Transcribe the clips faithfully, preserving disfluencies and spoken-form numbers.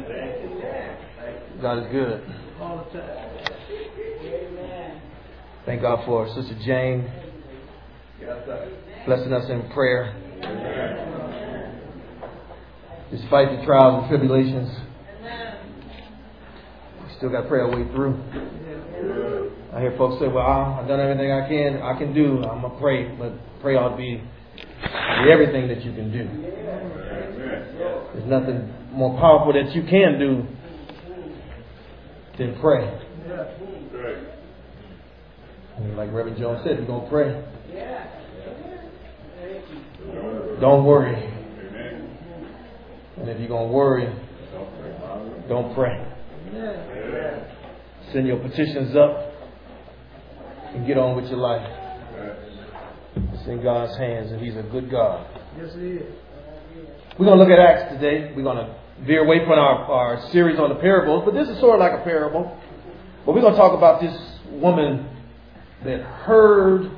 God is good. Thank God for Sister Jane blessing us in prayer. Despite the trials and tribulations, we still got to pray our way through. I hear folks say, well, I've done everything I can I can do. I'm going to pray. But pray ought to be the everything that you can do. There's nothing more powerful that you can do than pray. And like Reverend Jones said, you're going to pray. Don't worry. And if you're going to worry, don't pray. Send your petitions up and get on with your life. It's in God's hands, and He's a good God. Yes, He is. We're going to look at Acts today. We're going to veer away from our, our series on the parables, but this is sort of like a parable. But we're going to talk about this woman that heard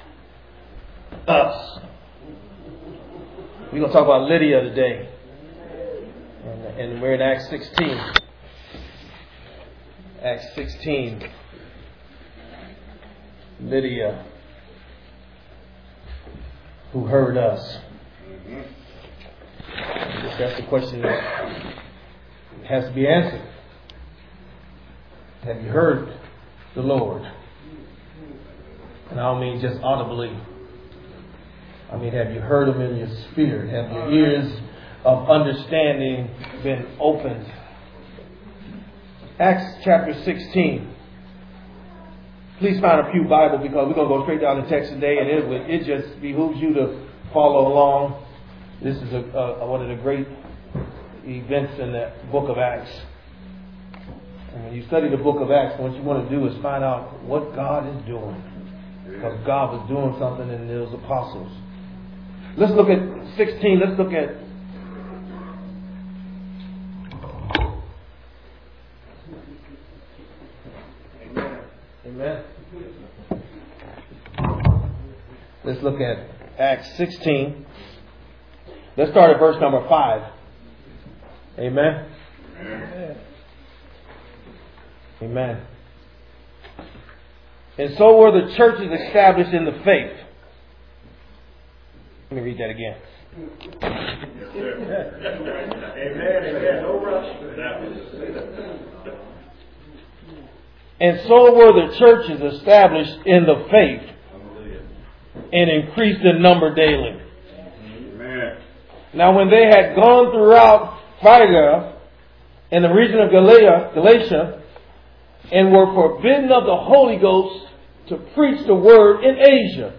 us. We're going to talk about Lydia today. And, and we're in Acts sixteen. Acts sixteen. Lydia, who heard us. I guess that's the question that has to be answered. Have you heard the Lord? And I don't mean just audibly. I mean, have you heard Him in your spirit? Have your ears of understanding been opened? Acts chapter sixteen. Please find a pew Bible, because we're going to go straight down the text today, and it, it just behooves you to follow along. This is a, a, one of the great events in the book of Acts. And when you study the book of Acts, what you want to do is find out what God is doing. Because God was doing something in those apostles. Let's look at sixteen. Let's look at Amen. Let's look at Acts sixteen. Let's start at verse number five. Amen. Amen. Amen. And so were the churches established in the faith. Let me read that again. Amen. Amen. No rush. And so were the churches established in the faith and increased in number daily. Amen. Now when they had gone throughout Phrygia and the region of Galatia, Galatia and were forbidden of the Holy Ghost to preach the word in Asia.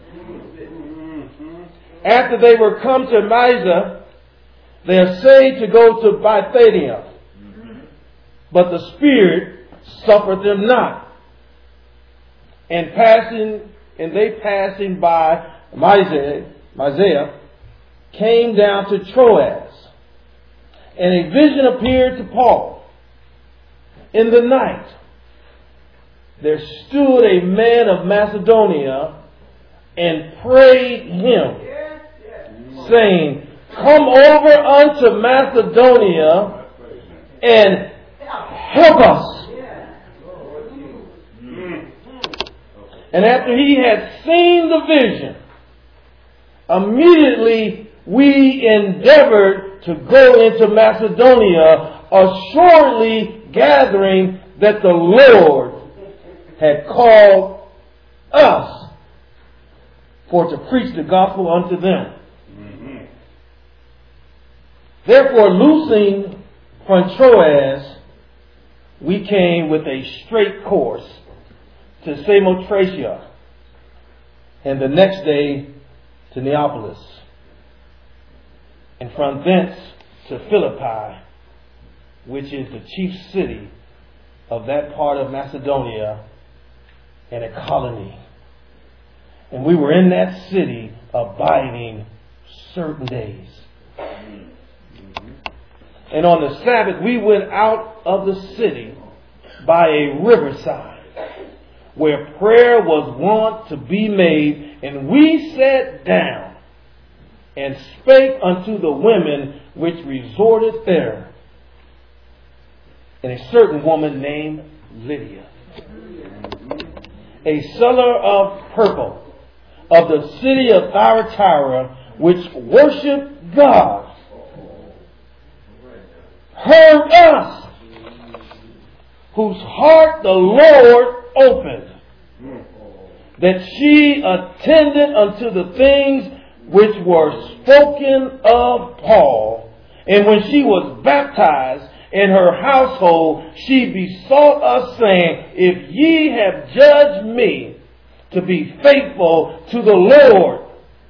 After they were come to Mysia, they essayed to go to Bithynia, but the Spirit suffered them not. And passing, and they passing by Mysia, Mysia, came down to Troas, and a vision appeared to Paul. In the night, there stood a man of Macedonia and prayed him, saying, come over unto Macedonia and help us. And after he had seen the vision, immediately we endeavored to go into Macedonia, assuredly gathering that the Lord had called us for to preach the gospel unto them. Mm-hmm. Therefore, loosing from Troas, we came with a straight course to Samothracia, and the next day to Neapolis, and from thence to Philippi, which is the chief city of that part of Macedonia and a colony. And we were in that city abiding certain days. And on the Sabbath we went out of the city by a riverside, where prayer was wont to be made, and we sat down and spake unto the women which resorted there. and a certain woman named Lydia, a seller of purple of the city of Thyatira, which worshiped God, heard us, whose heart the Lord opened, that she attended unto the things which were spoken of Paul. And when she was baptized in her household, she besought us, saying, If ye have judged me to be faithful to the Lord,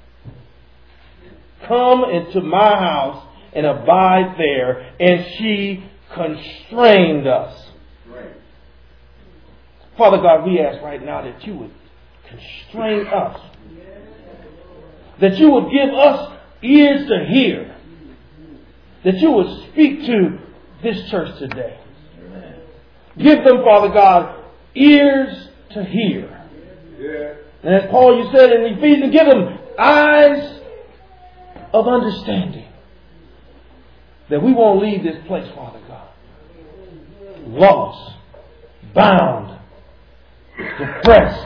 come into my house and abide there. And she constrained us. Right. Father God, we ask right now that you would constrain us. That you would give us ears to hear. That you would speak to this church today. Give them, Father God, ears to hear. And as Paul, you said in Ephesians, give them eyes of understanding. That we won't leave this place, Father God, lost, bound, depressed.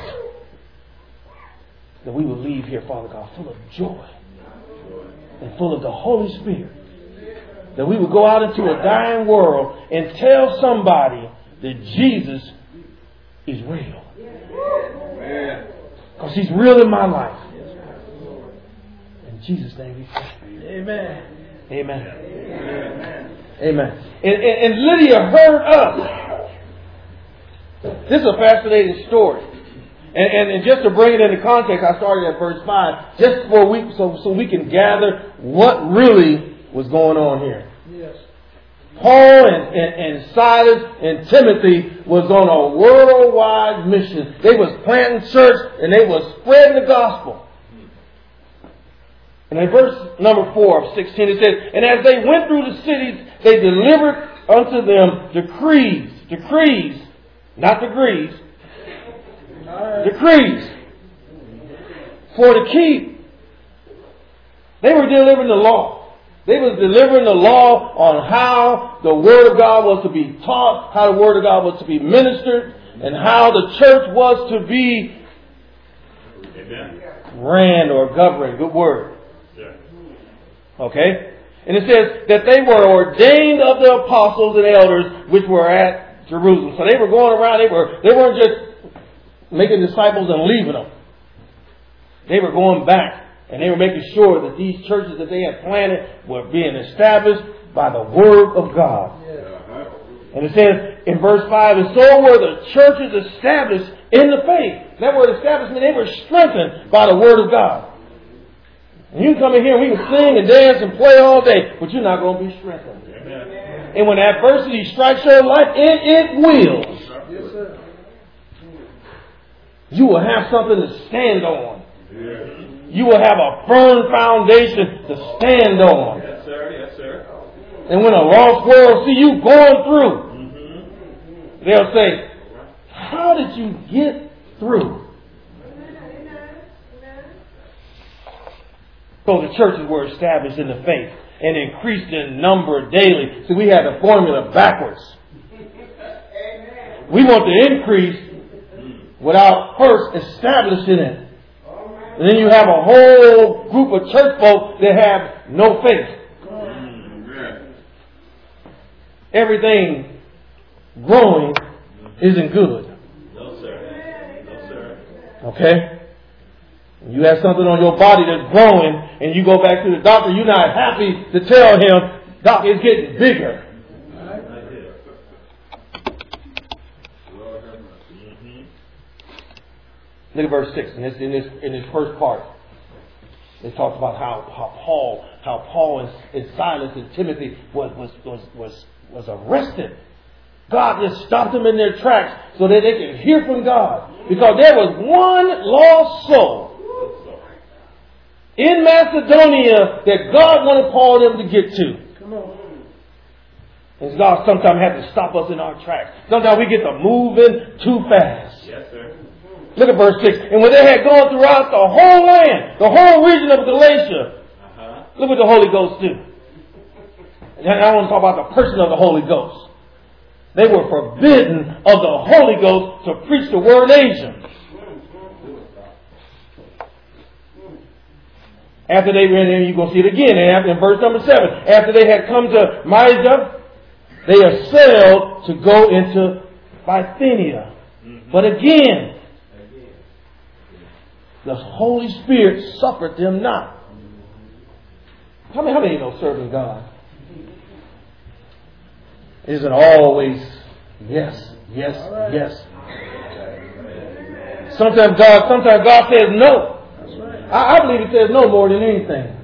That we will leave here, Father God, full of joy and full of the Holy Spirit. That we will go out into a dying world and tell somebody that Jesus is real. Because He's real in my life. In Jesus' name we pray. Amen. Amen. Amen. Amen. And, and, and Lydia heard us. This is a fascinating story. And, and, and just to bring it into context, I started at verse five, just for a week, so, so we can gather what really was going on here. Yes. Paul and, and, and Silas and Timothy was on a worldwide mission. They was planting church and they was spreading the gospel. And in verse number four of sixteen it says, And as they went through the cities, they delivered unto them decrees, decrees, not degrees, decrees for to keep. They were delivering the law. They was delivering the law on how the Word of God was to be taught, how the Word of God was to be ministered, and how the church was to be Amen. ran or governed. Good word. Okay? And it says that they were ordained of the apostles and elders which were at Jerusalem. So they were going around, they were they weren't just making disciples and leaving them. They were going back. And they were making sure that these churches that they had planted were being established by the Word of God. Yeah. And it says in verse five, And so were the churches established in the faith. That word establishment, they were strengthened by the Word of God. And you can come in here and we can sing and dance and play all day, but you're not going to be strengthened. Amen. And when adversity strikes your life, and it will, yes, sir. You will have something to stand on. Yeah. You will have a firm foundation to stand on. Yes, sir. Yes, sir. And when a lost world see you going through, mm-hmm. they'll say, how did you get through? So the churches were established in the faith and increased in number daily. So we had the formula backwards. We want to increase without first establishing it. And then you have a whole group of church folk that have no faith. Amen. Everything growing isn't good. No, sir. No, sir. Okay? You have something on your body that's growing and you go back to the doctor, you're not happy to tell him, Doc, it's getting bigger. Look at verse six in this in this in this first part. It talks about how, how Paul how Paul and, and Silas and Timothy was was, was was was arrested. God just stopped them in their tracks so that they could hear from God. Because there was one lost soul in Macedonia that God wanted Paul and them to get to. Come on. And God sometimes had to stop us in our tracks. Sometimes we get to moving too fast. Yes, sir. Look at verse six. And when they had gone throughout the whole land, the whole region of Galatia, uh-huh. look what the Holy Ghost do. And I want to talk about the person of the Holy Ghost. They were forbidden of the Holy Ghost to preach the word in Asia. After they ran in, you're going to see it again in verse number seven. After they had come to Mysia, they assailed to go into Bithynia. But again, the Holy Spirit suffered them not. How many, how many know serving God isn't always yes, yes, yes? Sometimes God, sometimes God says no. I, I believe He says no more than anything.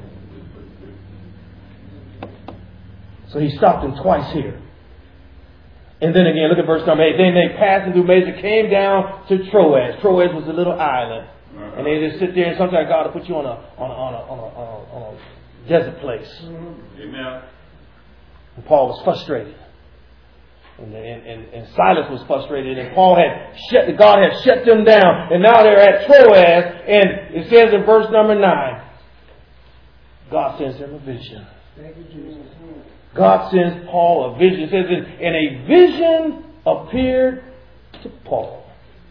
So He stopped them twice here. And then again, look at verse number eight. Then they passing through Mysia, came down to Troas. Troas was a little island. And they just sit there, and sometimes God will put you on a on a on a on a, on a, on a desert place. Amen. And Paul was frustrated. And, and, and, and Silas was frustrated. And Paul had shut God had shut them down. And now they're at Troas. And it says in verse number nine, God sends them a vision. Thank you, Jesus. God sends Paul a vision. It says, and a vision appeared to Paul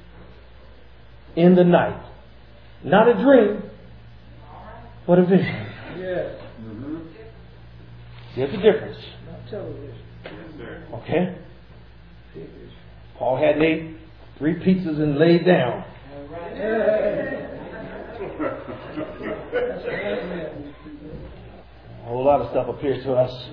in the night. Not a dream, but a vision. Yes. Mm-hmm. There's a difference. Not television. Yes, sir. Okay? Paul had ate three pizzas and laid down. A whole lot of stuff appears to us.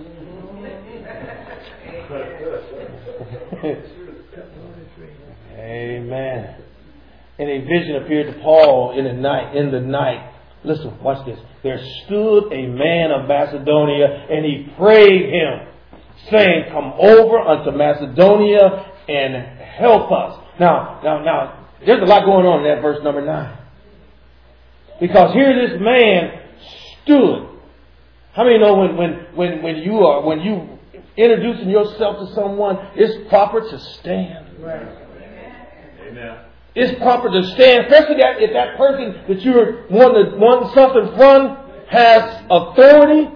Amen. And a vision appeared to Paul in the night. In the night, listen, watch this. There stood a man of Macedonia, and he prayed him, saying, "Come over unto Macedonia and help us." Now, now, now, there's a lot going on in that verse number nine, because here this man stood. How many know when when when when you are when you introducing yourself to someone, it's proper to stand. Right. Amen. It's proper to stand, especially that if that person that you're wanting, wanting something from has authority.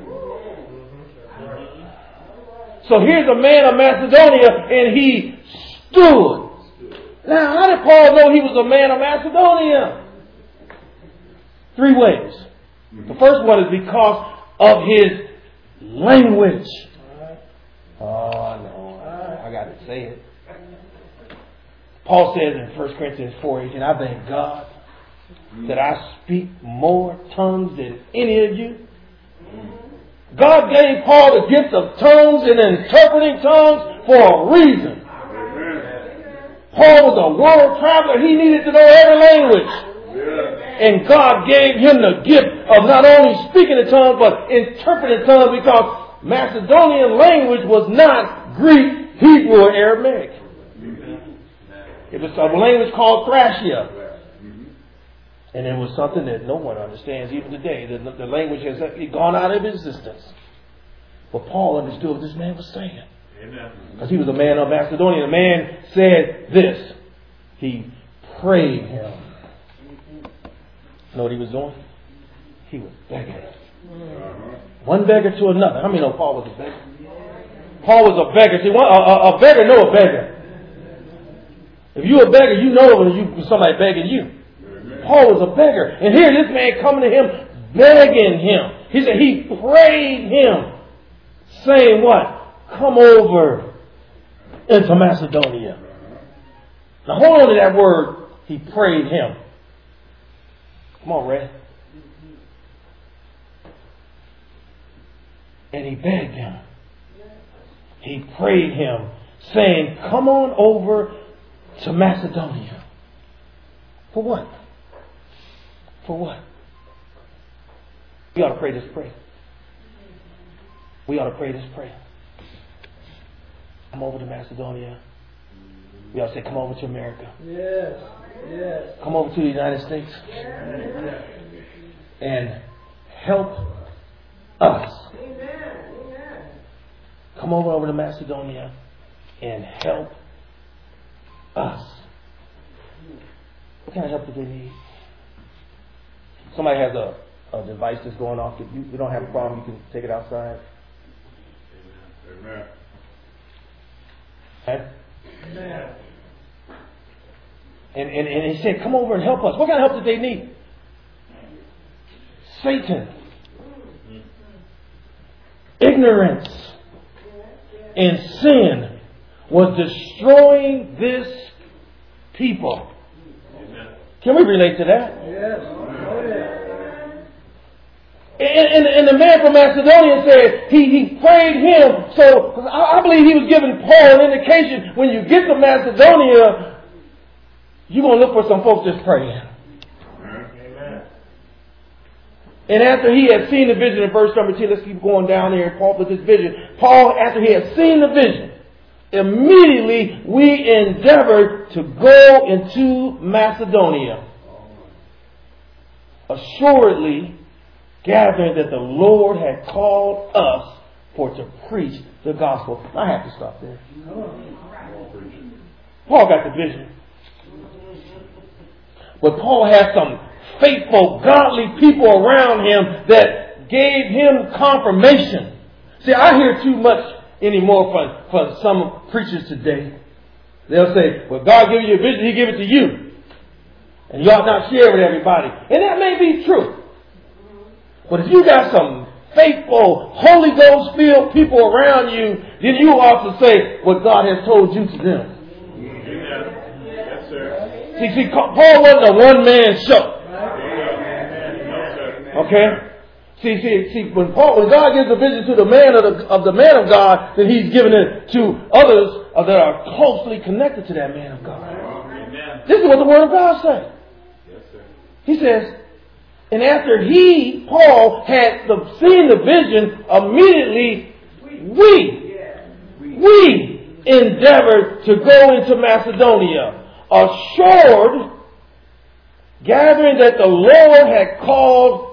So here's a man of Macedonia, and he stood. Now, how did Paul know he was a man of Macedonia? Three ways. The first one is because of his language. Oh, no, I got to say it. Paul says in First Corinthians four eighteen, "I thank God that I speak more tongues than any of you." God gave Paul the gift of tongues and interpreting tongues for a reason. Paul was a world traveler. He needed to know every language. And God gave him the gift of not only speaking the tongues, but interpreting tongues, because Macedonian language was not Greek, Hebrew, or Aramaic. It was a language called Thracia. And it was something that no one understands even today. The, the language has gone out of existence. But Paul understood what this man was saying. Because he was a man of Macedonia. The man said this. He prayed him. You know what he was doing? He was begging. One beggar to another. How many know Paul was a beggar? Paul was a beggar. See, one, a, a, a beggar know a beggar. If you're a beggar, you know when you somebody begging you. Paul was a beggar. And here this man coming to him, begging him. He said he prayed him, saying what? Come over into Macedonia. Now hold on to that word, he prayed him. Come on, Ray. And he begged him. He prayed him, saying, come on over to Macedonia. For what? For what? We ought to pray this prayer. We ought to pray this prayer. Come over to Macedonia. We ought to say, come over to America. Yes. Yes. Come over to the United States. And help us. Come over over to Macedonia and help us. What kind of help do they need? Somebody has a, a device that's going off. That you, you don't have a problem. You can take it outside. Amen. And, and, and he said, come over and help us. What kind of help did they need? Satan. Ignorance and sin was destroying this people. Can we relate to that? Yes. Oh, yeah. And, and, and the man from Macedonia said he, he prayed him. So I, I believe he was giving Paul an indication when you get to Macedonia, you're going to look for some folks just praying. Amen. And after he had seen the vision in verse number two, let's keep going down here. Paul with this vision. Paul, after he had seen the vision, immediately we endeavored to go into Macedonia, assuredly gathering that the Lord had called us for to preach the gospel. I have to stop there. Paul got the vision. But Paul had some faithful, godly people around him that gave him confirmation. See, I hear too much anymore from, from some preachers today. They'll say, well, God gave you a vision, He gave it to you. And you ought not share with everybody. And that may be true. But if you got some faithful, Holy Ghost filled people around you, then you ought to say what God has told you to them. Amen. Yes, sir. See, see, Paul wasn't a one-man show. Okay? See, see, see, when Paul, when God gives a vision to the man of the, of the man of God, then He's giving it to others that are closely connected to that man of God. Amen. This is what the Word of God says. Yes, sir. He says, and after he, Paul, had the, seen the vision, immediately we, we endeavored to go into Macedonia, assured, gathering that the Lord had called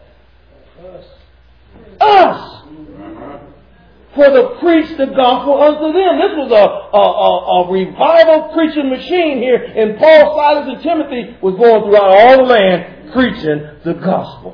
us for to preach the gospel unto them. This was a, a, a, a revival preaching machine here, and Paul, Silas, and Timothy was going throughout all the land preaching the gospel.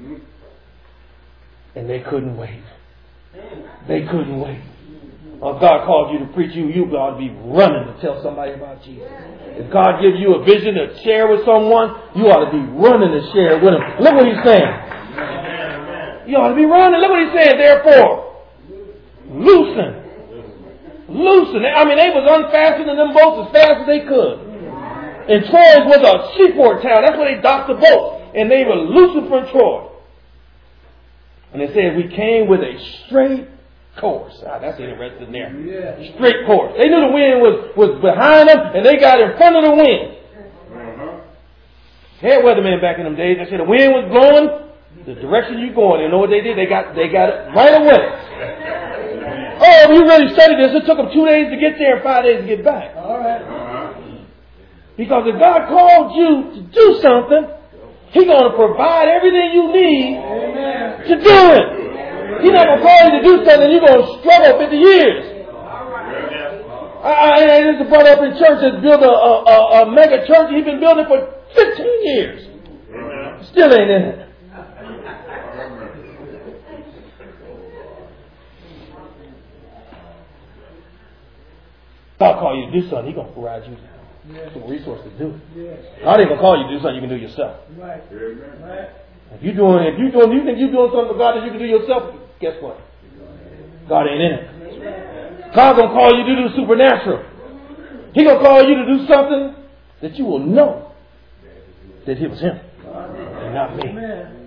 And they couldn't wait. They couldn't wait. If God called you to preach, you, you ought to be running to tell somebody about Jesus. If God gives you a vision to share with someone, you ought to be running to share it with them. Look what he's saying. You ought to be running. Look what he's saying. Therefore, loosen. Loosen. I mean, they was unfastening them boats as fast as they could. And Troy was a seaport town. That's where they docked the boats. And they were loosened from Troy. And they said, we came with a straight course. Ah, that's interesting there. Yeah. Straight course. They knew the wind was, was behind them, and they got in front of the wind. Uh-huh. Had weathermen back in them days. They said the wind was blowing the direction you going. You know what they did? They got they got it right away. Oh, we really studied this. It took them two days to get there and five days to get back. All right. Uh-huh. Because if God called you to do something, He's going to provide everything you need Amen. To do it. He's not going to call you to do something you're going to struggle fifty years. I, I, there's a brother up in church that's built a, a, a, a mega church. He's been building for fifteen years. Still ain't in it. God call you to do something, He's going to provide you yes. some resources to do it. Yes. God ain't going to call you to do something you can do yourself. Right. Right. If you doing, if you doing, you think you're doing something for God that you can do yourself, guess what? God ain't in it. God's going to call you to do the supernatural. He's going to call you to do something that you will know that it was Him and not me.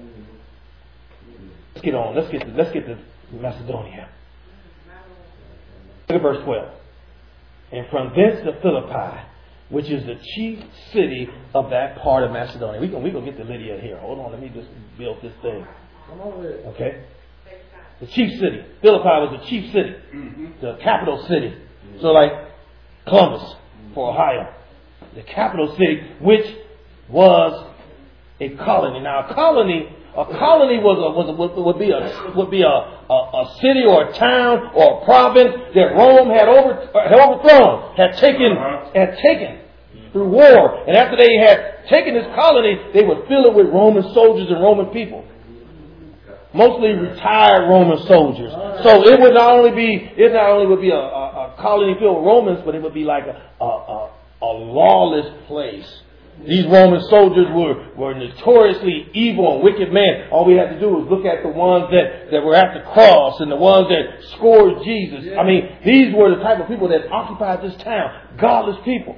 Let's get on. Let's get to, let's get to Macedonia. Look at verse twelve. And from thence to Philippi, which is the chief city of that part of Macedonia. We're we going to get to Lydia here. Hold on, let me just build this thing. Okay? The chief city. Philippi was the chief city. The capital city. So like Columbus for Ohio. The capital city, which was a colony. Now a colony, a colony was a, was a, would, would be a would be a, a, a city or a town or a province that Rome had over had overthrown, had taken had taken through war. And after they had taken this colony, they would fill it with Roman soldiers and Roman people. Mostly retired Roman soldiers. So it would not only be it not only would be a, a, a colony filled with Romans, but it would be like a, a, a a lawless place. These Roman soldiers were, were notoriously evil and wicked men. All we had to do was look at the ones that, that were at the cross and the ones that scourged Jesus. I mean, these were the type of people that occupied this town. Godless people.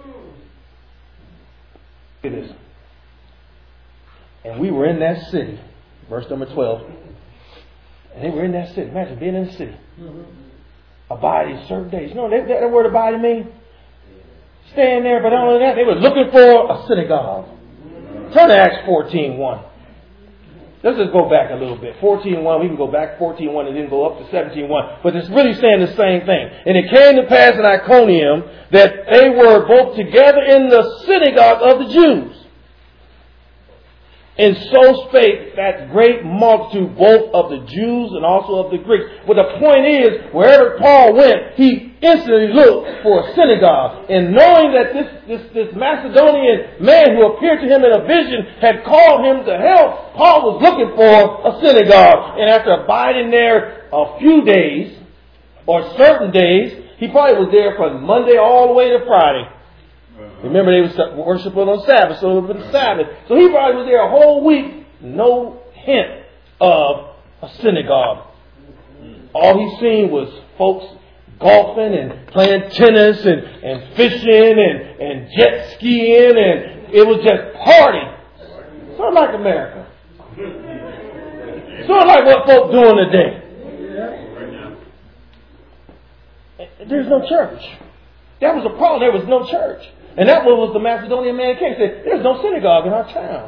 Look at this. And we were in that city. Verse number twelve. And they were in that city. Imagine being in the city. Abiding certain days. You know that, that word abiding means? Staying there, but not only that, they were looking for a synagogue. Turn to Acts fourteen one. Let's just go back a little bit. fourteen one, we can go back fourteen one and then go up to seventeen one. But it's really saying the same thing. And it came to pass in Iconium that they were both together in the synagogue of the Jews. And so spake that great multitude, both of the Jews and also of the Greeks. But the point is, wherever Paul went, he instantly looked for a synagogue. And knowing that this, this, this Macedonian man who appeared to him in a vision had called him to help, Paul was looking for a synagogue. And after abiding there a few days, or certain days, he probably was there from Monday all the way to Friday. Remember, they were worshiping on Sabbath, so it was the Sabbath. So he probably was there a whole week, no hint of a synagogue. All he seen was folks golfing and playing tennis and, and fishing and, and jet skiing, and it was just party. Sort of like America. Sort of like what folk doing today. There's no church. That was the problem. There was no church. And that was the Macedonian man came. He said, there's no synagogue in our town.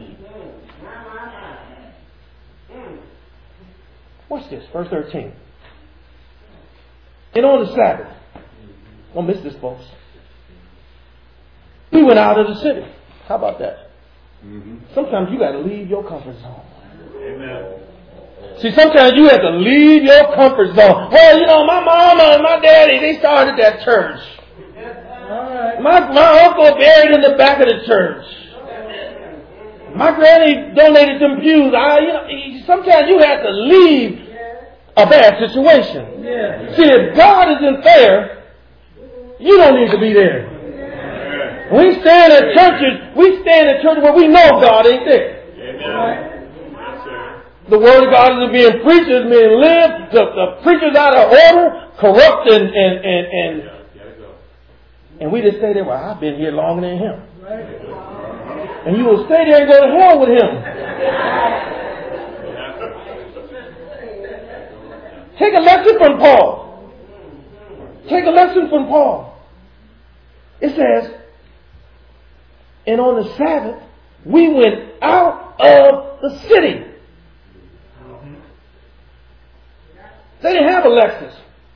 Watch this, verse thirteen. And on the Sabbath, don't miss this, folks. We went out of the city. How about that? Mm-hmm. Sometimes you got to leave your comfort zone. Amen. See, sometimes you have to leave your comfort zone. Well, you know, my mama and my daddy, they started that church. Right. My, my uncle buried in the back of the church. My granny donated some pews. I, you know, sometimes you have to leave a bad situation. Yeah. See, if God isn't there, you don't need to be there. Yeah. We stand at churches, we stand at churches where we know God ain't there. Amen. Right? The Word of God isn't being preached, it's being lived. The, the preacher's out of order, corrupt, and and and, and And we just stay there, well, I've been here longer than him. And you will stay there and go to hell with him. Take a lesson from Paul. Take a lesson from Paul. It says, and on the Sabbath, we went out of the city. They didn't have a Lexus.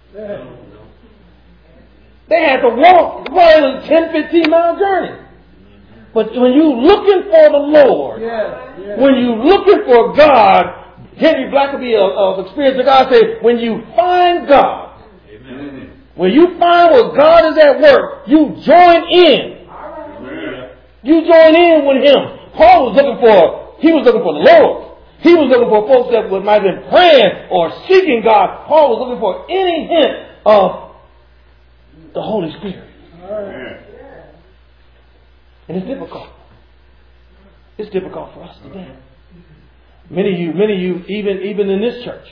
They had to walk probably a ten, fifteen mile journey. But when you're looking for the Lord, yeah, yeah. when you're looking for God, Henry Blackaby of Experience of God said, when you find God, amen. When you find where God is at work, you join in. Amen. You join in with Him. Paul was looking for, he was looking for the Lord. He was looking for folks that might have been praying or seeking God. Paul was looking for any hint of the Holy Spirit. Amen. And it's difficult. It's difficult for us today. Many of you, many of you, even, even in this church,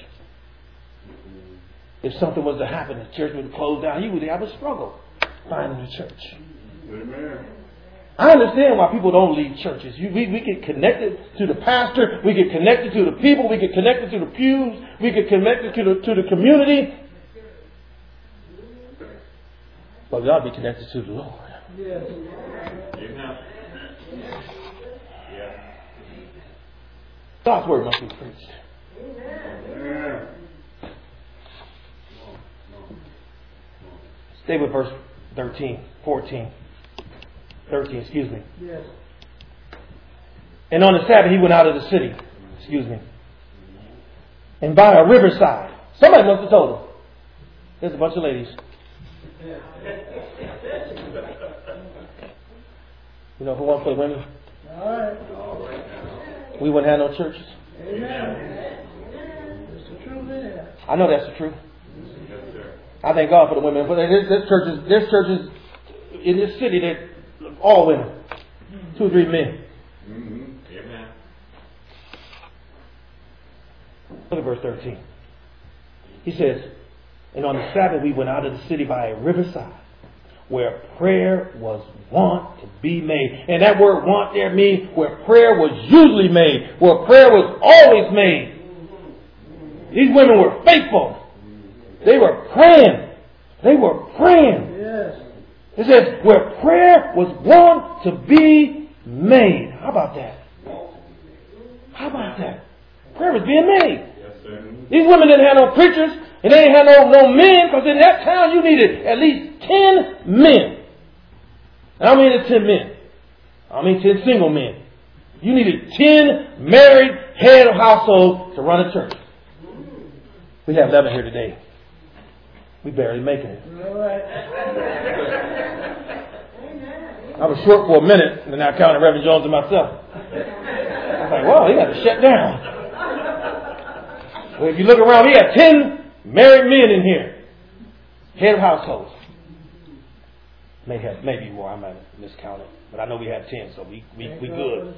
if something was to happen, the church would close down, you would have a struggle finding the church. Amen. I understand why people don't leave churches. You, we, we get connected to the pastor, we get connected to the people, we get connected to the pews, we get connected to the, to the community. But we ought to be connected to the Lord. Yes. Amen. God's word must be preached. Amen. Stay with verse thirteen, fourteen. thirteen, excuse me. Yes. And on the Sabbath he went out of the city. Excuse me. And by a riverside. Somebody must have told him. There's a bunch of ladies. You know who wants to play women? All right. We wouldn't have no churches. Amen. That's the truth. I know that's the truth. I thank God for the women. But there's, there's churches, there's churches in this city that all women, two or three men. Mm-hmm. Amen. Look at verse thirteen. He says, and on the Sabbath we went out of the city by a riverside, where prayer was wont to be made. And that word wont there means where prayer was usually made, where prayer was always made. These women were faithful. They were praying. They were praying. Yes. It says where prayer was wont to be made. How about that? How about that? Prayer was being made. Yes, sir. These women didn't have no preachers, and they didn't have no, no men, because in that town you needed at least ten men. And I don't mean it's ten men. I don't mean ten single men. You needed ten married head of households to run a church. We have eleven here today. We barely making it. I was short for a minute, and then I counted Reverend Jones and myself. I was like, wow, he got to shut down. Well, if you look around, we got ten married men in here. Head of households. May have, maybe more, I might have miscounted. But I know we have ten, so we, we, we good.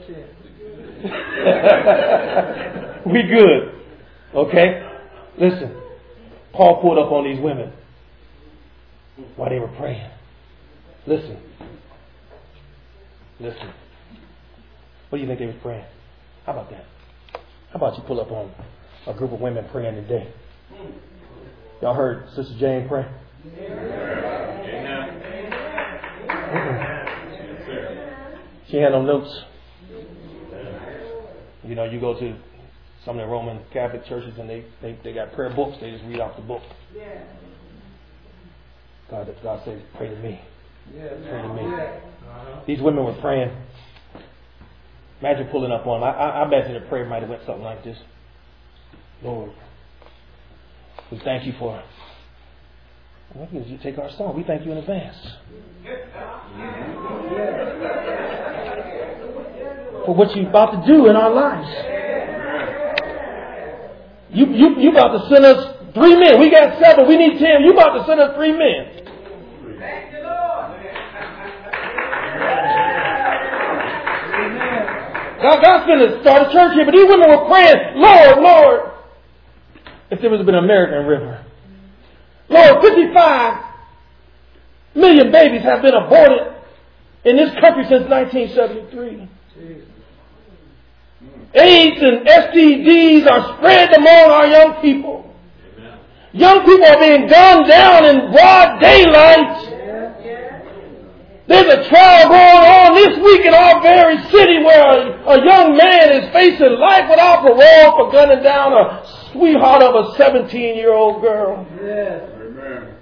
We good. Okay? Listen. Paul pulled up on these women while they were praying. Listen. Listen. What do you think they were praying? How about that? How about you pull up on a group of women praying today? Y'all heard Sister Jane pray? Amen. She had no notes. You know, you go to some of the Roman Catholic churches and they, they, they got prayer books. They just read off the book. God, God says, pray to me. Pray to me. These women were praying. Imagine pulling up on them. I, I, I imagine the prayer might have went something like this. Lord, we thank you for, well, you take our song. We thank you in advance for what you're about to do in our lives. You, you, you about to send us three men. We got seven. We need ten. You about to send us three men. Thank you, Lord. God, God's going to start a church here, but these women were praying, Lord, Lord. If there was been an American river. Lord, fifty-five million babies have been aborted in this country since nineteen seventy-three. Jesus. AIDS and S T Ds are spread among our young people. Amen. Young people are being gunned down in broad daylight. Yeah, yeah. There's a trial going on this week in our very city where a, a young man is facing life without parole for gunning down a sweetheart of a seventeen-year-old girl. Yes. Amen.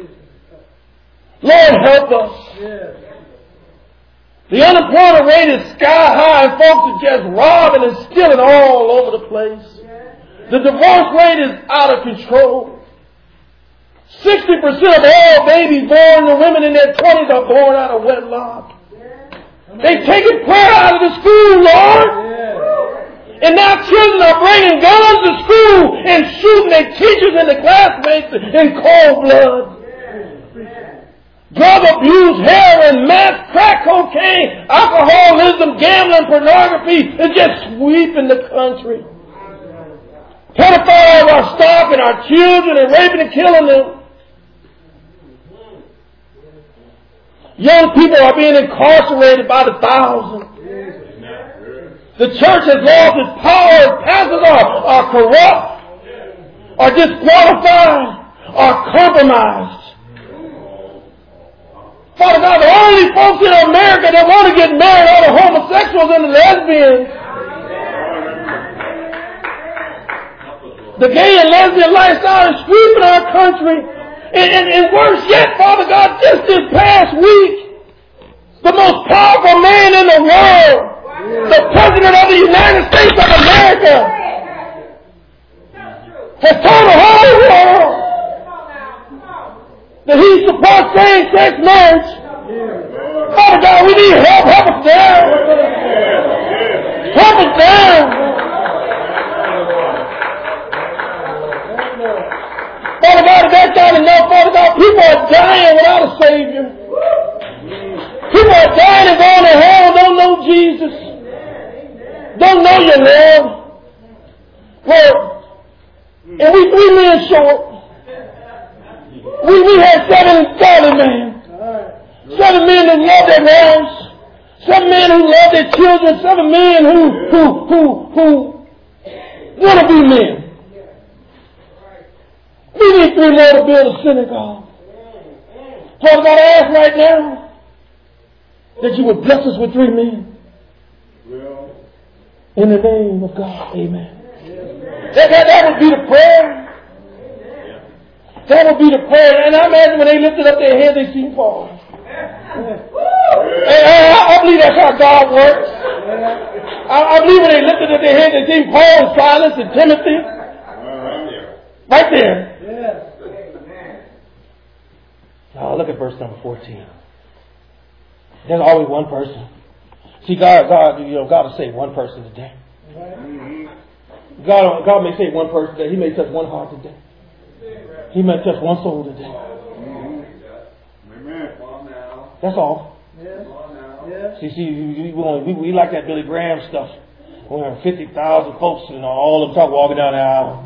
Lord, help us. Yes. The unemployment rate is sky high and folks are just robbing and stealing all over the place. The divorce rate is out of control. sixty percent of all babies born to women in their twenties are born out of wedlock. They've taken prayer out of the school, Lord. And now children are bringing guns to school and shooting their teachers and their classmates in cold blood. Drug abuse, heroin, meth, crack cocaine, alcoholism, gambling, pornography is just sweeping the country. Pedophiles are stalking our children and raping and killing them. Young people are being incarcerated by the thousands. The church has lost its power. Pastors are, are corrupt, are disqualified, are compromised. Father God, the only folks in America that want to get married are the homosexuals and the lesbians. The gay and lesbian lifestyle is sweeping our country. And, and, and worse yet, Father God, just this past week, the most powerful man in the world, the President of the United States of America, has told the whole world that he supports same-sex marriage. Father God, we need help. Help us down. Help us down. Father God, if that's not enough, Father God, people are dying without a Savior. know Jesus, don't know your Lord. Lord, and we three men short. We, we had seven godly men. Seven men who loved their wives. Seven men who loved their children. Seven men who, who, who, who want to be men. We need three more to build a synagogue. Father God, I ask right now that you would bless us with three men. In the name of God, amen. That, that, that would be the prayer. That would be the prayer. And I imagine when they lifted up their head, they seemed fall. And I, I believe that's how God works. I, I believe when they lifted up their head, they seemed Paul and Silas and Timothy. Right there. Now look at verse number fourteen. There's always one person. See, God, God, you know, God will save one person today. God, God may save one person today. He may touch one heart today. He may touch one soul today. That's all. See, see, we, we, we like that Billy Graham stuff. We have fifty thousand folks, and all of them talk walking down the aisle.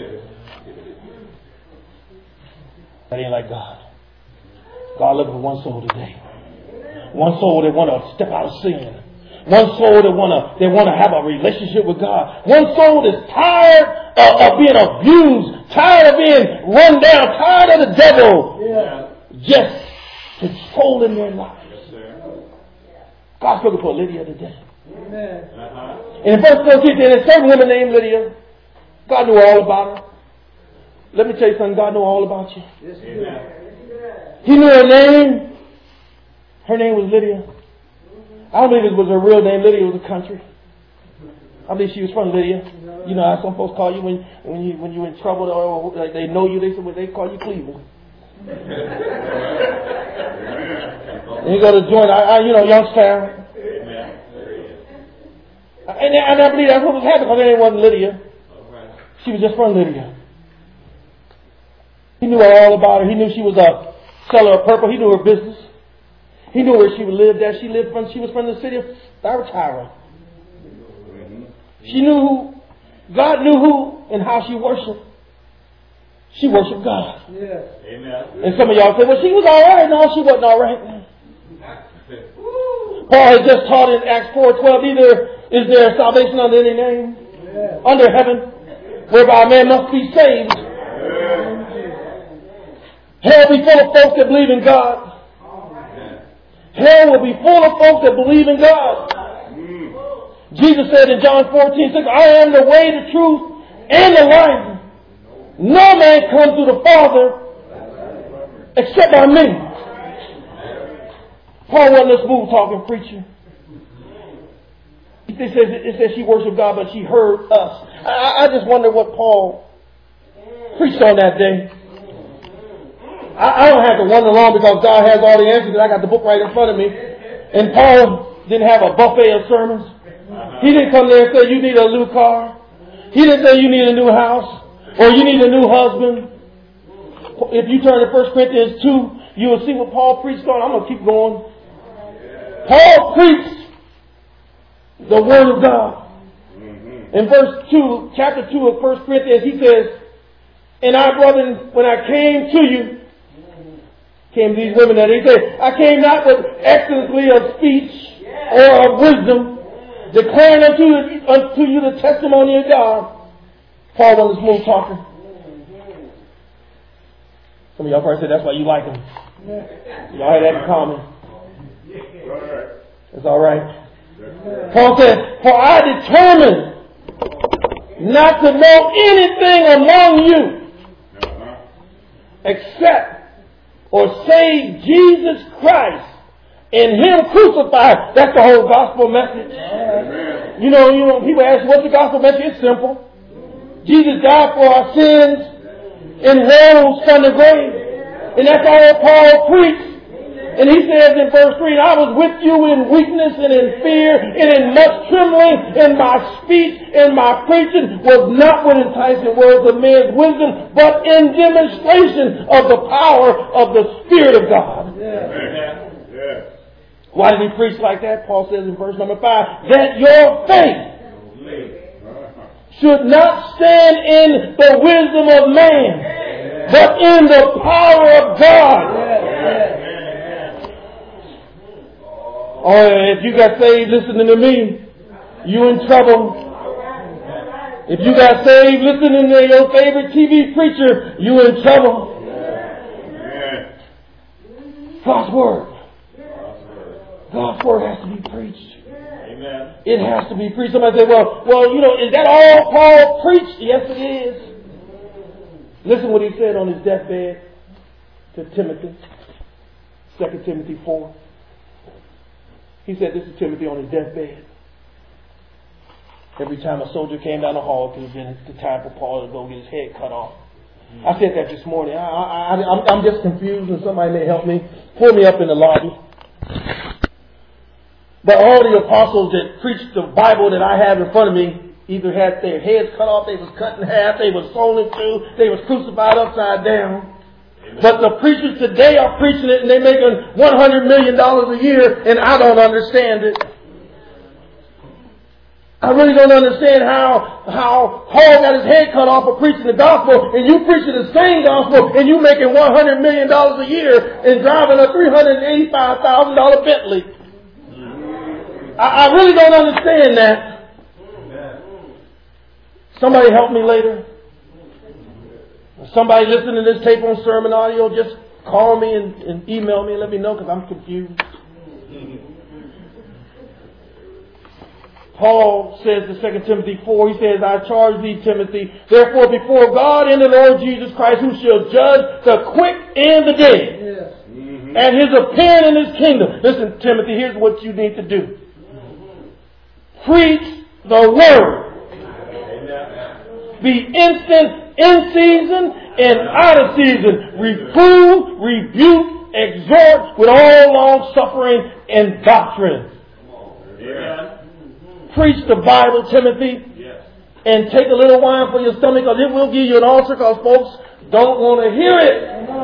That ain't like God. God looking for one soul today. One soul that want to step out of sin. One soul that want to they want to have a relationship with God. One soul that's tired of, of being abused, tired of being run down, tired of the devil yeah. just controlling their lives. God's looking for Lydia today. Amen. Uh-huh. And in verse fourteen, there's a certain woman named Lydia. God knew all about her. Let me tell you something. God knew all about you. Yes, Amen. He knew her name. Her name was Lydia. I don't believe it was her real name. Lydia was a country. I believe she was from Lydia. You know how some folks call you when when you when you're in trouble or like they know you. They say well, they call you Cleveland. And you go to join, I, I, you know, Youngstown. And, and I believe that's what was happening because her name wasn't Lydia. She was just from Lydia. He knew all about her. He knew she was a seller of purple. He knew her business. He knew where she lived at. She lived from, she was from the city of Thyatira. She knew who, God knew who and how she worshiped. She worshiped God. Yeah. Amen. And some of y'all say, well, she was all right. No, she wasn't all right. Paul has just taught in Acts four twelve, either is there salvation under any name, yeah. under heaven, whereby a man must be saved. Yeah. Hell will be full of folks that believe in God. Hell will be full of folks that believe in God. Mm. Jesus said in John fourteen six, I am the way, the truth, and the life. No man comes to the Father except by me. Paul wasn't a smooth talking preacher. It says, it says she worshiped God, but she heard us. I, I just wonder what Paul preached on that day. I, I don't have to wonder long because God has all the answers. I got the book right in front of me. And Paul didn't have a buffet of sermons. He didn't come there and say, you need a new car. He didn't say you need a new house or you need a new husband. If you turn to First Corinthians two, you will see what Paul preached on. I'm going to keep going. Paul preached the Word of God. In verse two, chapter two of First Corinthians, he says, and I, brethren, when I came to you, came these women that he said, I came not with excellency of speech or of wisdom, declaring unto you, unto you the testimony of God. Paul wasn't a smooth talker. Some of y'all probably said that's why you like him. Y'all had that in common. It's all right. Paul said, for I determined not to know anything among you except or save Jesus Christ and Him crucified. That's the whole gospel message. You know, you know, people ask, what's the gospel message? It's simple. Jesus died for our sins and rose from the grave. And that's all Paul preached. And he says in verse three, I was with you in weakness and in fear and in much trembling, and my speech and my preaching was not with enticing words of man's wisdom, but in demonstration of the power of the Spirit of God. Yeah. Yeah. Why did he preach like that? Paul says in verse number five, that your faith should not stand in the wisdom of man, but in the power of God. Oh, if you got saved listening to me, you in trouble. If you got saved listening to your favorite T V preacher, you in trouble. God's Word. God's Word has to be preached. Amen. It has to be preached. Somebody say, well, well, you know, is that all Paul preached? Yes, it is. Listen what he said on his deathbed to Timothy. Second Timothy four. He said this to Timothy on his deathbed. Every time a soldier came down the hall, it was been the time for Paul to go get his head cut off. I said that this morning. I, I, I, I'm, I'm just confused, and somebody may help me. Pull me up in the lobby. But all the apostles that preached the Bible that I have in front of me either had their heads cut off, they was cut in half, they was sown in two, they was crucified upside down. Amen. But the preachers today are preaching it, and they're making one hundred million dollars a year, and I don't understand it. I really don't understand how how Paul got his head cut off for preaching the gospel, and you preaching the same gospel, and you making one hundred million dollars a year and driving a three hundred eighty-five thousand dollars Bentley. I, I really don't understand that. Somebody help me later. Somebody listening to this tape on sermon audio, just call me and, and email me and let me know, because I'm confused. Paul says in Second Timothy four, he says, I charge thee, Timothy, therefore before God and the Lord Jesus Christ, who shall judge the quick and the dead, yes. mm-hmm. and his appearing in his kingdom. Listen, Timothy, here's what you need to do. Preach the word. Be instant in season and out of season. Reprove, rebuke, exhort with all long suffering and doctrine. Amen. Preach the Bible, Timothy, yes. and take a little wine for your stomach, because it will give you an ulcer, because folks don't want to hear it.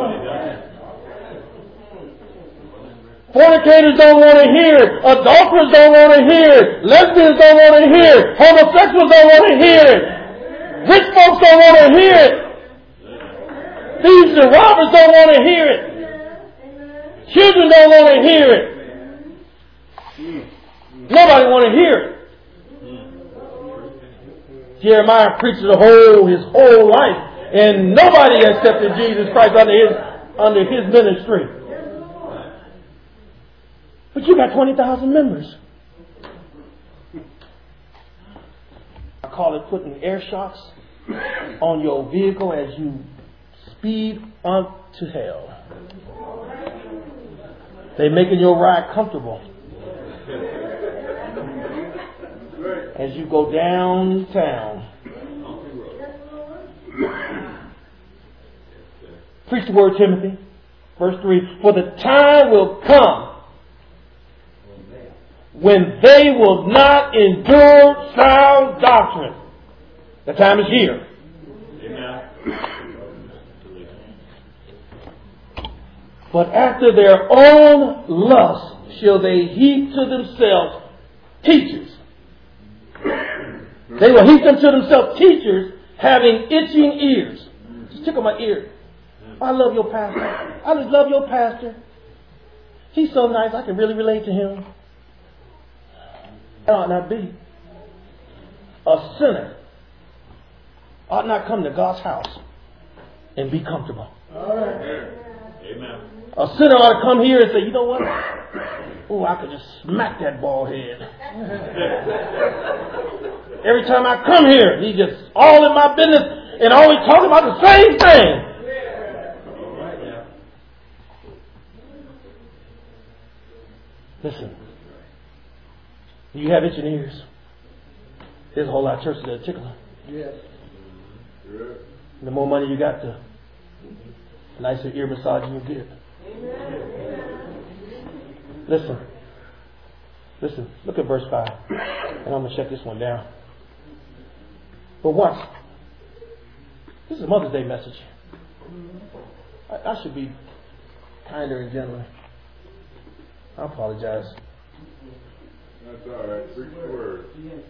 Fornicators don't want to hear it. Adulterers don't want to hear it. Lesbians don't want to hear it. Homosexuals don't want to hear it. Rich folks don't want to hear it. Thieves and robbers don't want to hear it. Children don't want to hear it. Nobody want to hear it. Jeremiah preached the whole his whole life, and nobody accepted Jesus Christ under his under his ministry. But you got twenty thousand members. I call it putting air shocks on your vehicle as you speed unto hell. They're making your ride comfortable as you go downtown. Preach the word, Timothy. Verse three. For the time will come when they will not endure sound doctrine. The time is here. Amen. But after their own lust shall they heap to themselves teachers. They will heap them to themselves teachers having itching ears. Just tickle my ear. I love your pastor. I just love your pastor. He's so nice. I can really relate to him. That ought not be. A sinner ought not come to God's house and be comfortable. All right. Amen. A sinner ought to come here and say, you know what? Oh, I could just smack that bald head. Every time I come here, he just all in my business and always talking about the same thing. Listen. You have itching ears. There's a whole lot of churches that are tickling. Yes. The more money you got, the nicer ear massaging you get. Listen. Listen. Look at verse five. And I'm going to shut this one down. But watch. This is a Mother's Day message. I, I should be kinder and gentler. I apologize. That's all right. Preach the word.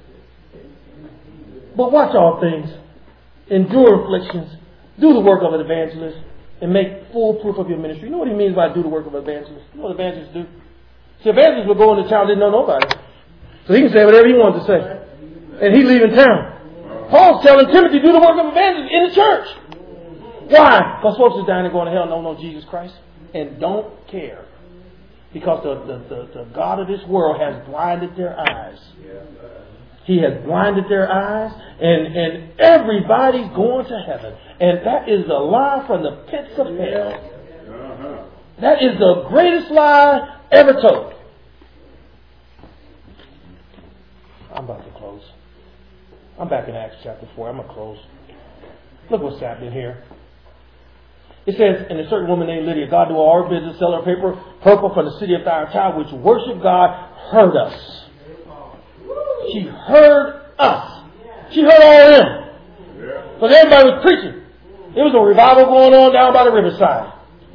But watch all things. Endure afflictions. Do the work of an evangelist. And make full proof of your ministry. You know what he means by do the work of an evangelist? You know what evangelists do? See, evangelists would go into town, didn't know nobody. So he can say whatever he wants to say. And he's leaving town. Paul's telling Timothy, do the work of evangelist in the church. Why? Because folks are dying and going to hell and don't know Jesus Christ. And don't care. Because the, the, the, the God of this world has blinded their eyes. He has blinded their eyes, and, and everybody's going to heaven. And that is a lie from the pits of hell. Uh-huh. That is the greatest lie ever told. I'm about to close. I'm back in Acts chapter four. I'm going to close. Look what's happening here. It says, and a certain woman named Lydia, God do all her business, sell her paper, purple from the city of Thyatira, which worship God, heard us. She heard us. She heard all of them. Because everybody was preaching. There was a revival going on down by the riverside.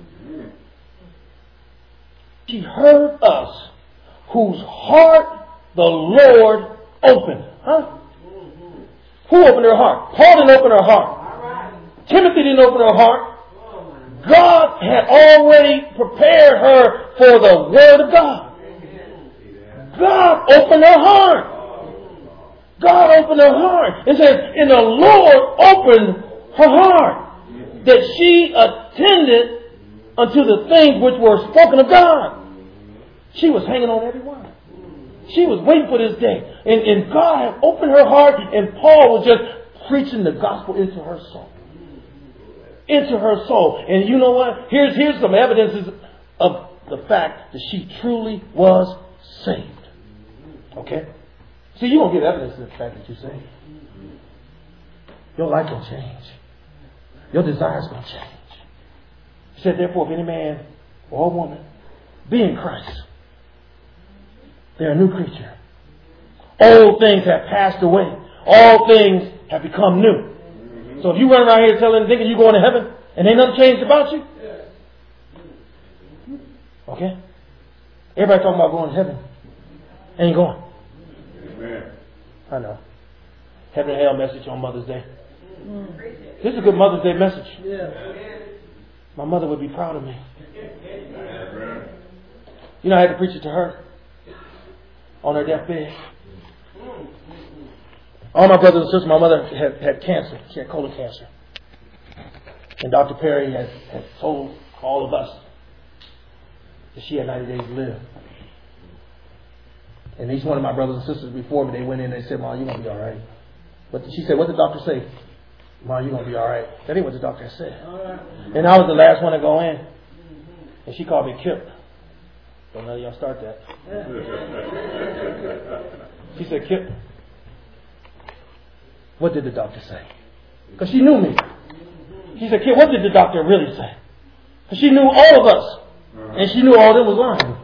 She heard us, whose heart the Lord opened. Huh? Who opened her heart? Paul didn't open her heart. Timothy didn't open her heart. God had already prepared her for the Word of God. God opened her heart. God opened her heart. It says, and the Lord opened her heart, that she attended unto the things which were spoken of God. She was hanging on every one. She was waiting for this day. And, and God had opened her heart, and Paul was just preaching the gospel into her soul. Into her soul. And you know what? Here's, here's some evidences of the fact that she truly was saved. Okay? See, you're going to get evidence of the fact that you're saved. Your life will change. Your desires will change. He said, therefore, if any man or woman be in Christ, they're a new creature. Old things have passed away. All things have become new. So if you run around here telling, thinking you're going to heaven and ain't nothing changed about you, okay? Everybody talking about going to heaven. Ain't going. Amen. I know. Heaven and hell message on Mother's Day. This is a good Mother's Day message. My mother would be proud of me. You know, I had to preach it to her on her deathbed. All my brothers and sisters, my mother had, had cancer. She had colon cancer. And Doctor Perry had, had told all of us that she had ninety days to live. And each one of my brothers and sisters before me, they went in and they said, Mom, you're going to be all right. But she said, what did the doctor say? Mom, you're going to be all right. That ain't what the doctor said. And I was the last one to go in. And she called me Kip. Don't let y'all start that. She said, Kip, what did the doctor say? Because she knew me. She said, Kip, what did the doctor really say? Because she knew all of us. And she knew all of them was lying.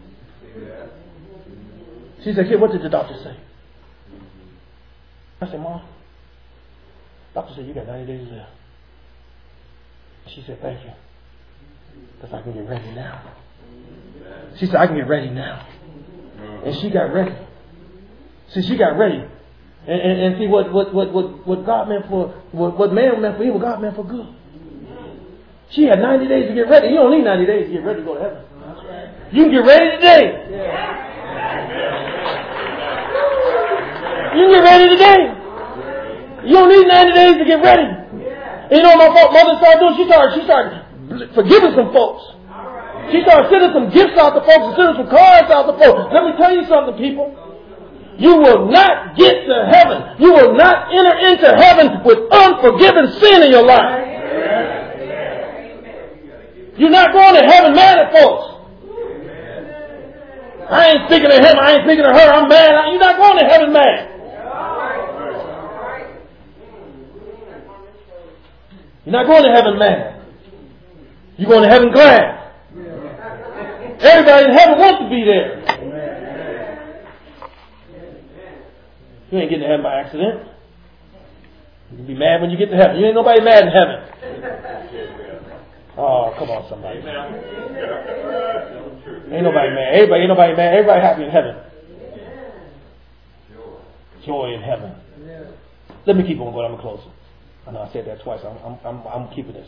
She said, Kid, what did the doctor say? I said, Mom, doctor said you got ninety days left. She said, thank you. Because I can get ready now. She said, I can get ready now. And she got ready. See, she got ready. And, and, and see what, what, what, what, what God meant for, what, what man meant for evil, God meant for good. She had ninety days to get ready. You don't need ninety days to get ready to go to heaven. You can get ready today. You can get ready today. You don't need ninety days to get ready. And you know what my mother started doing? She started, she started forgiving some folks. She started sending some gifts out to folks and sending some cards out to folks. Let me tell you something, people. You will not get to heaven. You will not enter into heaven with unforgiven sin in your life. You're not going to heaven mad at folks. I ain't speaking to him. I ain't speaking to her. I'm mad. You're not going to heaven mad. You're not going to heaven mad. You're going to heaven glad. Everybody in heaven wants to be there. You ain't getting to heaven by accident. You can be mad when you get to heaven. You ain't nobody mad in heaven. Oh, come on, somebody. Ain't nobody mad. Everybody, ain't nobody mad. Everybody happy in heaven. Joy in heaven. Let me keep on going. I'm going to close. I know I said that twice. I'm, I'm, I'm, I'm keeping this.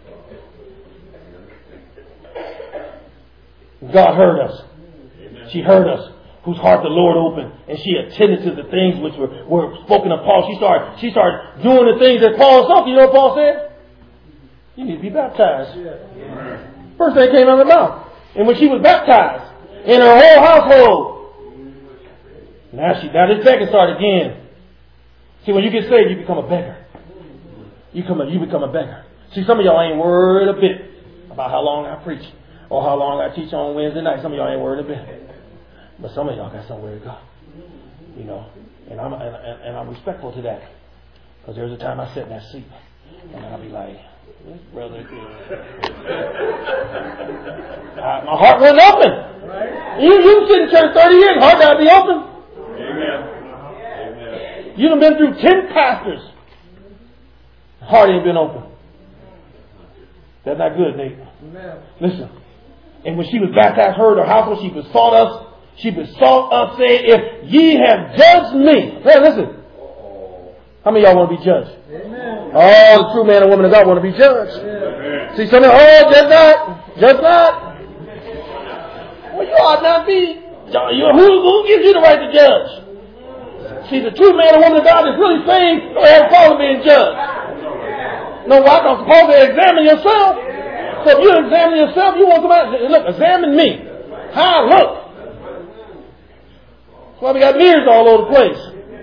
God heard us. She heard us. Whose heart the Lord opened, and she attended to the things which were, were spoken of Paul. She started, she started doing the things that Paul said. You know what Paul said? You need to be baptized. First thing came out of her mouth. And when she was baptized, in her whole household, now she, now this begging started again. See, when you get saved, you become a beggar. You become a, you become a beggar. See, some of y'all ain't worried a bit about how long I preach or how long I teach on Wednesday night. Some of y'all ain't worried a bit. But some of y'all got somewhere to go. You know, and I'm, and, and, and I'm respectful to that. Because there's a time I sit in that seat and I'll be like, this brother is... I, my heart wasn't open. You, you sit in church thirty years, heart got to be open. Amen. You done been through ten pastors. Heart ain't been open. That's not good, Nate. Listen. And when she was baptized, her, her household, she besought us. She besought us, saying, if ye have judged me. Hey, listen. How many of y'all want to be judged? Amen. Oh, the true man and woman of God want to be judged. Amen. See, some of you, oh, judge not. Judge not. Well, you ought not be. You, who, who gives you the right to judge? See, the true man and woman of God is really saying, don't have a problem being judged. No, why? Because supposed to examine yourself. So if you examine yourself, you want somebody, look, examine me. How I look. That's why we got mirrors all over the place.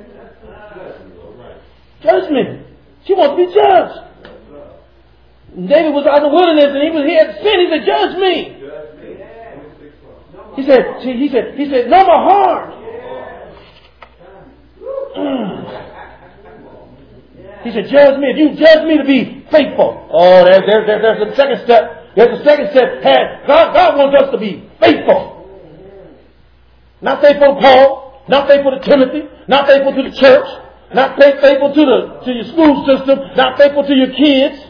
Judgment. She wants to be judged. David was out in the wilderness and he was he had sin. He said, judge me. He said, see, he said, he said, know my heart. Mm. He said, judge me. If you judge me to be faithful. Oh, there's, there's, there's, there's the second step. There's the second step. God, God wants us to be faithful. Not faithful to Paul. Not faithful to Timothy. Not faithful to the church. Not faithful to the to your school system. Not faithful to your kids.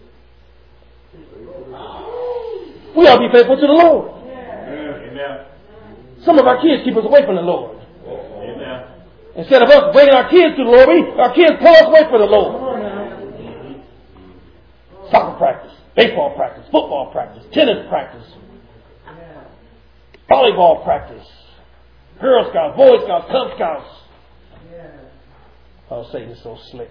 We ought to be faithful to the Lord. Amen. Some of our kids keep us away from the Lord. Amen. Instead of us bringing our kids to the Lord, we, our kids pull us away from the Lord. Soccer practice, baseball practice, football practice, tennis practice, volleyball practice, Girl Scouts, Boy Scouts, Cub Scouts. Oh, Satan's so slick.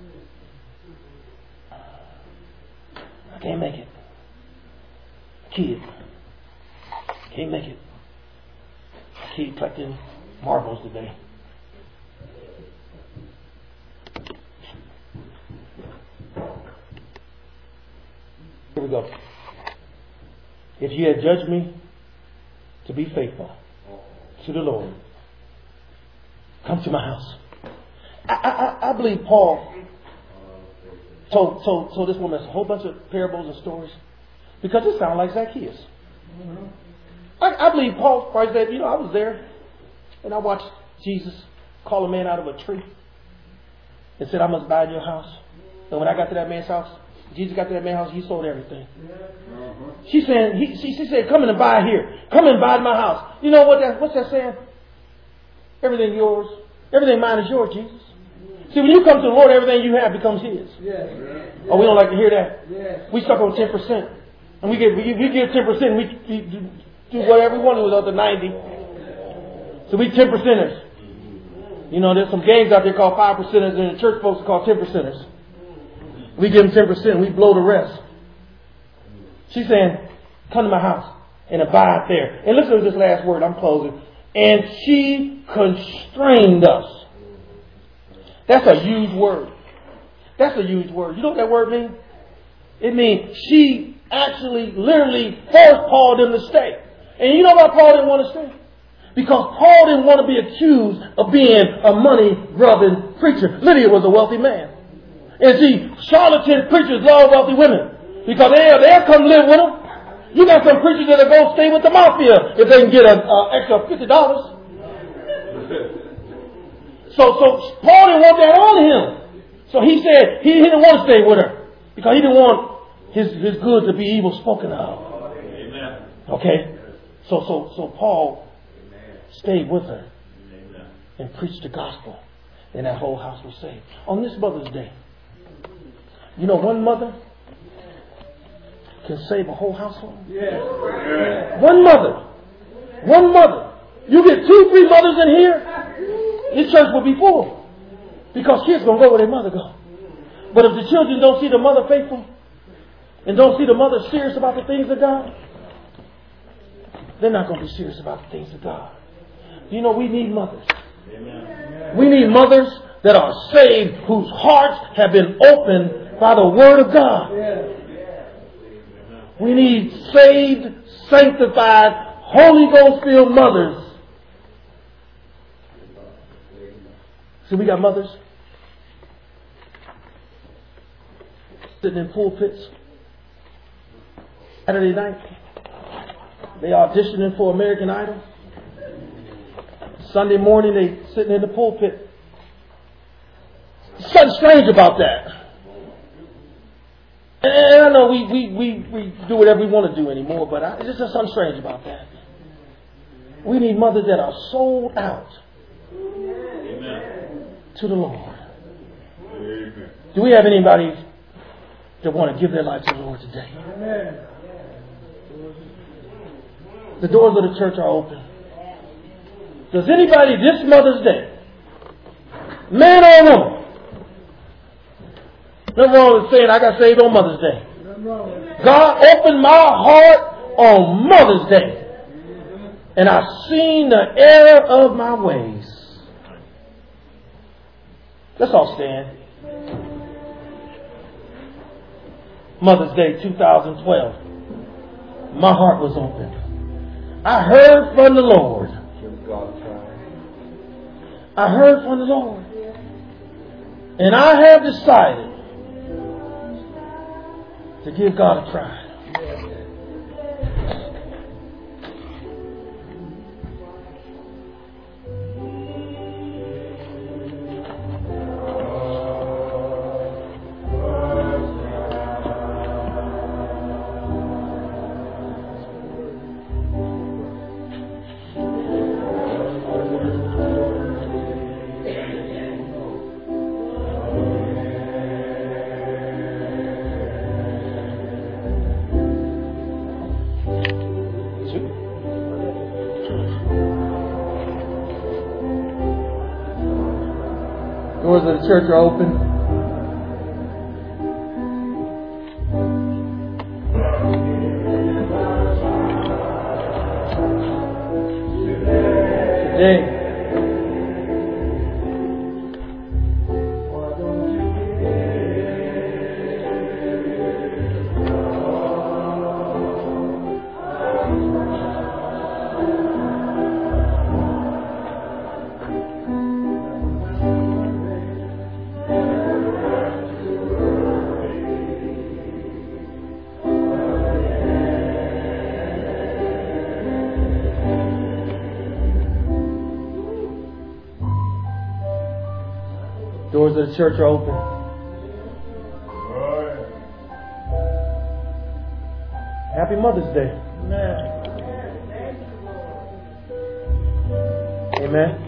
I can't make it. Kid. Can't make it. Kid collecting marbles today. Here we go. If you had judged me to be faithful to the Lord, come to my house. I, I, I believe Paul told, told, told this woman a whole bunch of parables and stories because it sounded like Zacchaeus. I, I believe Paul probably said, you know, I was there and I watched Jesus call a man out of a tree and said, I must buy in your house. And when I got to that man's house, Jesus got to that man's house, he sold everything. She said, he, she, she said, come in and buy here. Come and buy in my house. You know what that, what's that saying? Everything yours. Everything mine is yours, Jesus. See, when you come to the Lord, everything you have becomes His. Yes. Oh, we don't like to hear that. Yes. We stuck on ten percent. And we give, we, we give ten percent and we, we do whatever we want with the other ninety. So we ten percenters. You know, there's some gangs out there called five percenters and the church folks are called ten percenters. We give them ten percent and we blow the rest. She's saying, come to my house and abide there. And listen to this last word. I'm closing. And she constrained us. That's a huge word. That's a huge word. You know what that word means? It means she actually, literally forced Paul them to stay. And you know why Paul didn't want to stay? Because Paul didn't want to be accused of being a money-grubbing preacher. Lydia was a wealthy man. And see, charlatan preachers love wealthy women. Because they'll, they'll come live with them. You got some preachers that'll go stay with the mafia if they can get an extra fifty dollars. So, so Paul didn't want that on him. So he said he, he didn't want to stay with her. Because he didn't want his, his good to be evil spoken of. Amen. Okay? So, so, so Paul stayed with her and preached the gospel, and that whole house was saved. On this Mother's Day, you know, one mother can save a whole household. Yeah. One mother, one mother. You get two, three mothers in here, this church will be full because kids gonna go where their mother go. But if the children don't see the mother faithful and don't see the mother serious about the things of God, they're not going to be serious about the things of God. You know, we need mothers. Amen. We need mothers that are saved, whose hearts have been opened by the Word of God. We need saved, sanctified, Holy Ghost-filled mothers. So we got mothers sitting in pulpits Saturday night. They auditioning for American Idol. Sunday morning they sitting in the pulpit. There's something strange about that. And I know we, we, we, we do whatever we want to do anymore, but I, there's just something strange about that. We need mothers that are sold out Amen. To the Lord. Amen. Do we have anybody that want to give their life to the Lord today? Amen. The doors of the church are open. Does anybody this Mother's Day, man or woman, nothing wrong with saying I got saved on Mother's Day. God opened my heart on Mother's Day. And I've seen the error of my ways. Let's all stand. Mother's Day two thousand twelve. My heart was open. I heard from the Lord. I heard from the Lord. And I have decided to give God a try. Doors of the church are open. Today, doors of the church are open. Happy Mother's Day. Amen. Amen.